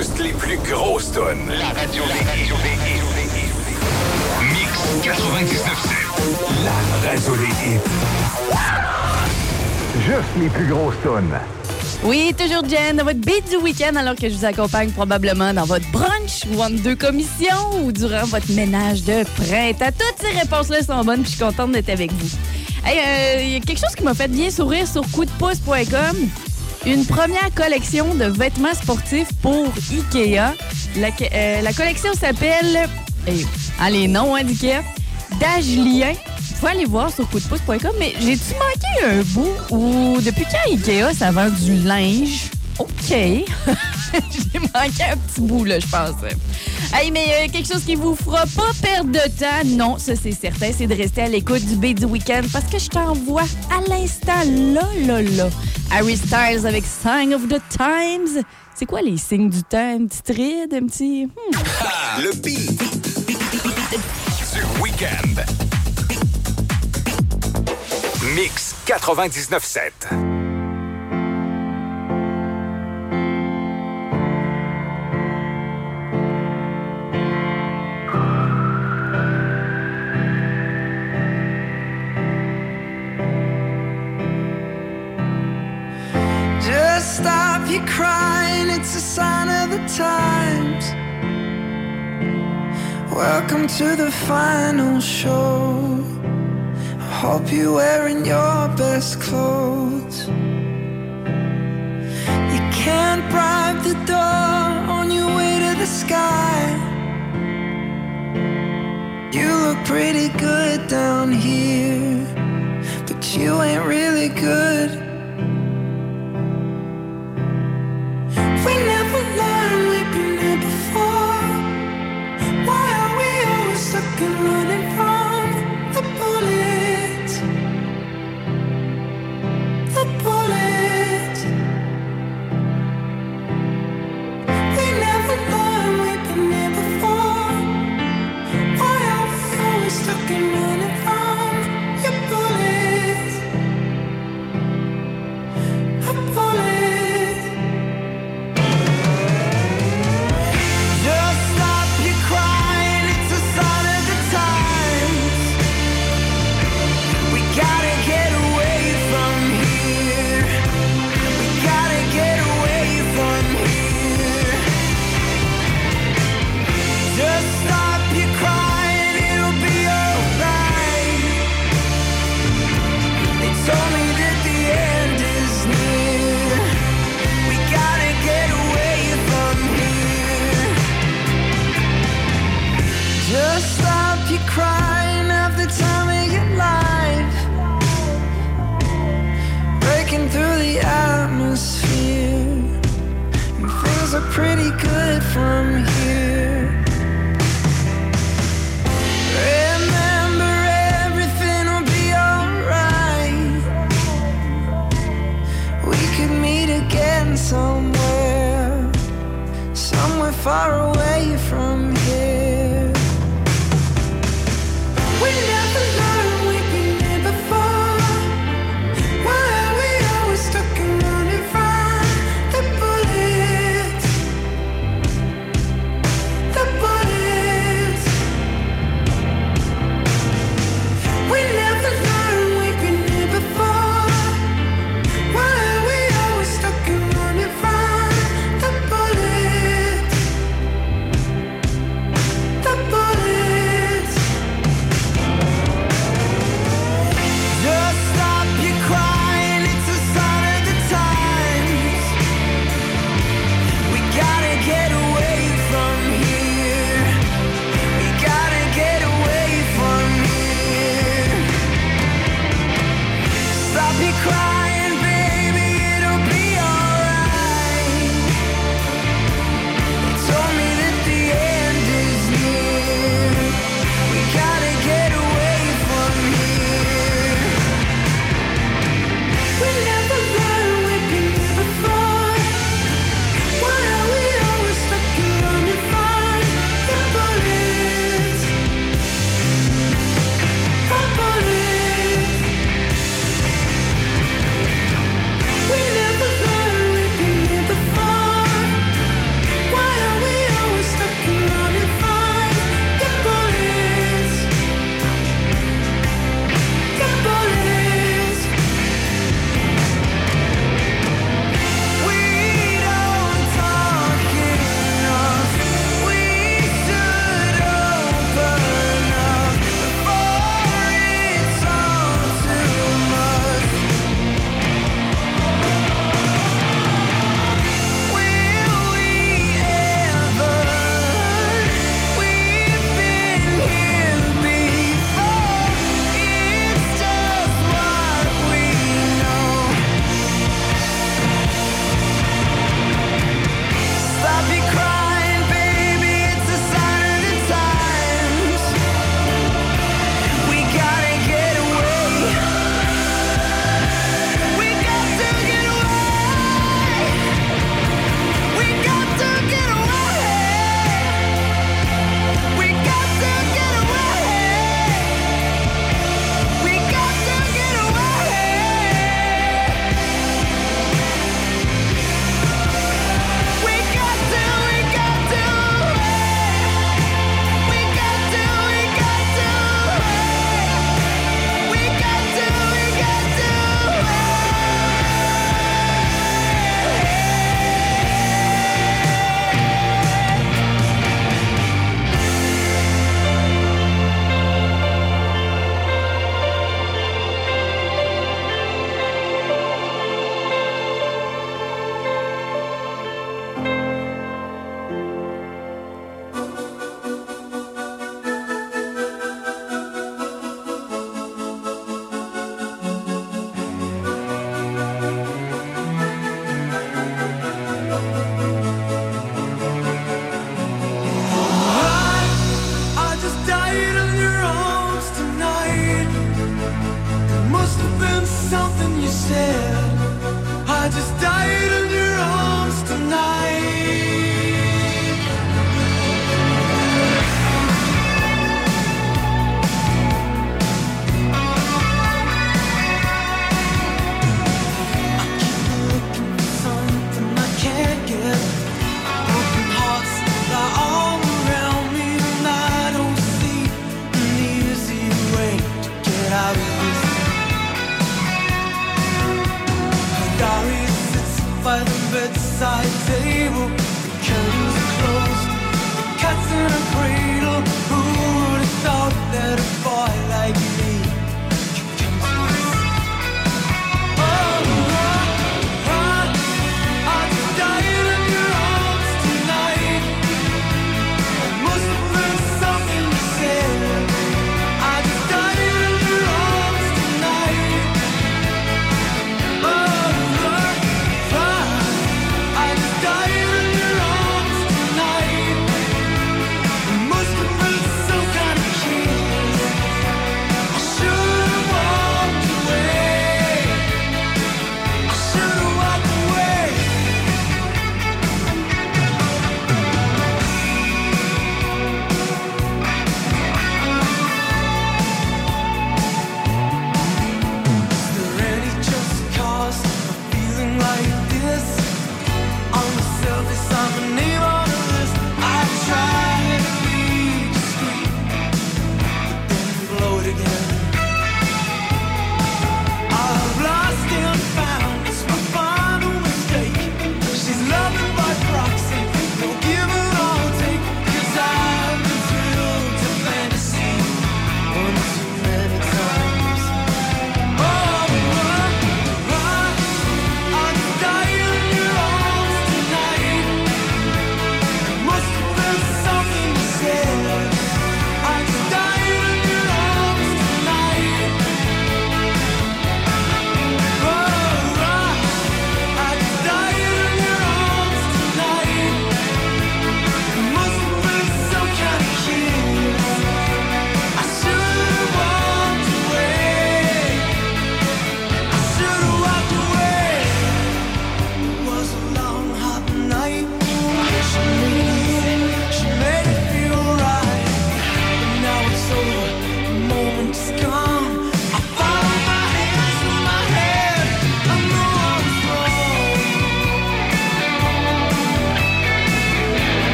Juste les plus grosses tonnes. La radio des hits. Mix 99.7. La radio des hits. Juste les plus grosses tonnes. Oui, toujours Jen, dans votre beat du week-end, alors que je vous accompagne probablement dans votre brunch ou en deux commissions ou durant votre ménage de printemps. Toutes ces réponses-là sont bonnes, puis je suis contente d'être avec vous. Hey, y a quelque chose qui m'a fait bien sourire sur coupdepouce.com. Une première collection de vêtements sportifs pour Ikea. La collection s'appelle... les noms d'Ikea. D'Agelien. Vous pouvez aller voir sur coupdepouce.com, mais j'ai-tu manqué un bout ou depuis quand Ikea, ça vend du linge? OK. J'ai manqué un petit bout, là, je pense. Hey, mais quelque chose qui vous fera pas perdre de temps, non, ça c'est certain, c'est de rester à l'écoute du beat du week-end parce que je t'envoie à l'instant, là, Harry Styles avec Sign of the Times. C'est quoi les signes du temps? Un petit ride, un petit... Le beat du week-end. Mix 99.7. Just stop your crying, it's a sign of the times. Welcome to the final show. Hope you're wearing your best clothes. You can't bribe the door on your way to the sky. You look pretty good down here, but you ain't really good. We never learned we've been here before. Why are we always stuck and running from the bullet? Crying at the time of your life, breaking through the atmosphere, and things are pretty good from here. Remember, everything will be alright. We could meet again somewhere far away from here. We never learned we've been here before. Why are we always stuck and running from the bullets? The bullets. We never learned we've been here before. Why are we always stuck and running from the bullets?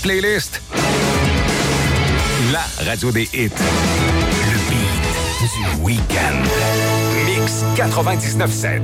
playlist. La radio des hits. Le beat du week-end. Mix 99.7.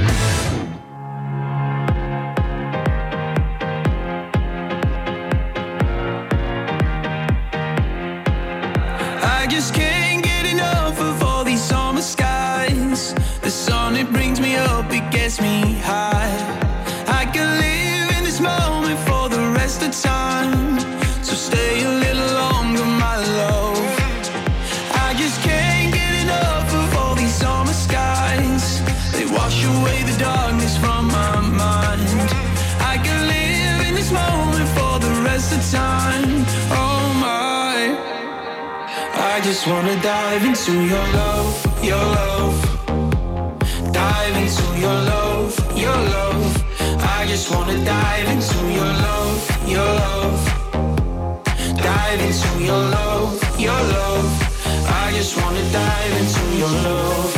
I just can't get enough of all these summer skies. The sun, it brings me up, it gets me high. I can live in this moment for the rest of time. So stay a little longer, my love. I just can't get enough of all these summer skies. They wash away the darkness from my mind. I can live in this moment for the rest of time. Oh my, I just wanna dive into your love, your love. Dive into your love, your love. I just wanna dive into your love, your love. Dive into your love, your love. I just wanna dive into your love.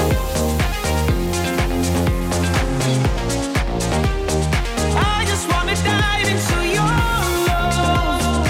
I just wanna dive into your love.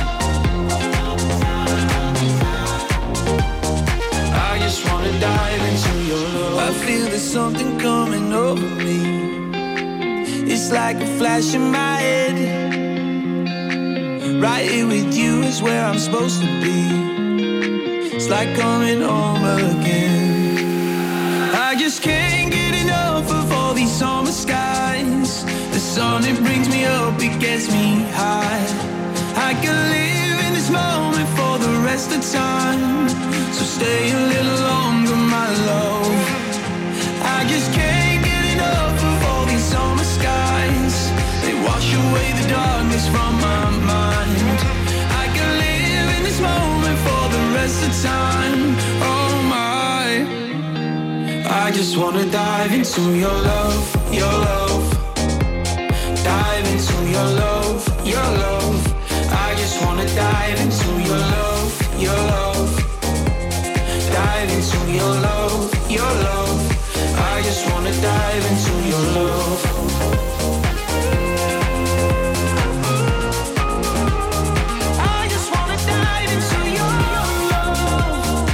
I just wanna dive into your love. I feel there's something coming over me. It's like a flash in my head. Right here with you is where I'm supposed to be. It's like coming home again. I just can't get enough of all these summer skies. The sun, it brings me up, it gets me high. I can live in this moment for the rest of time. So stay a little longer, my love. I just can't get enough of all these summer skies. They wash away the darkness from my mind. I can live in this moment for the rest of time. Oh my, I just wanna dive into your love, your love. Dive into your love, your love. I just wanna dive into your love, your love. Dive into your love, your love. I just wanna dive into your love. I just wanna dive into your love.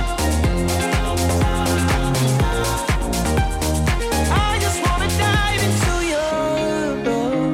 I just wanna dive into your love.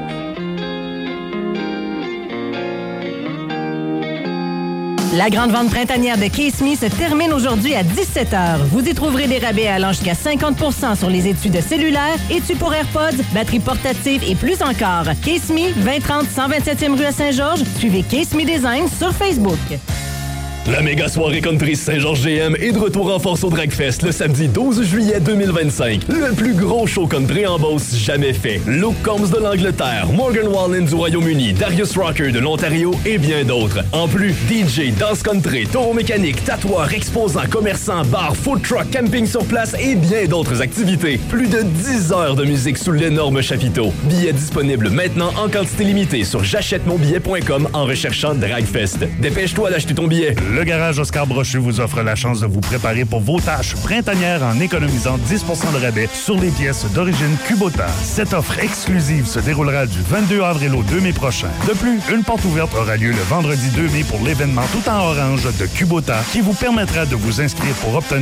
La grande vente printanière de Case Me se termine aujourd'hui à 17h. Vous y trouverez des rabais allant jusqu'à 50% sur les étuis de cellulaire, étuis pour AirPods, batteries portatives et plus encore. Case Me, 2030 127e rue à Saint-Georges. Suivez Case Me Design sur Facebook. La méga soirée country Saint-Georges GM est de retour en force au Dragfest le samedi 12 juillet 2025. Le plus gros show country en Beauce jamais fait. Luke Combs de l'Angleterre, Morgan Wallen du Royaume-Uni, Darius Rucker de l'Ontario et bien d'autres. En plus, DJ, danse country, taureau mécanique, tatoueur, exposant, commerçant, bar, food truck, camping sur place et bien d'autres activités. Plus de 10 heures de musique sous l'énorme chapiteau. Billets disponibles maintenant en quantité limitée sur j'achètemonbillet.com en recherchant Dragfest. Dépêche-toi d'acheter ton billet. Le Garage Oscar Brochu vous offre la chance de vous préparer pour vos tâches printanières en économisant 10% de rabais sur les pièces d'origine Kubota. Cette offre exclusive se déroulera du 22 avril au 2 mai prochain. De plus, une porte ouverte aura lieu le vendredi 2 mai pour l'événement tout en orange de Kubota qui vous permettra de vous inscrire pour obtenir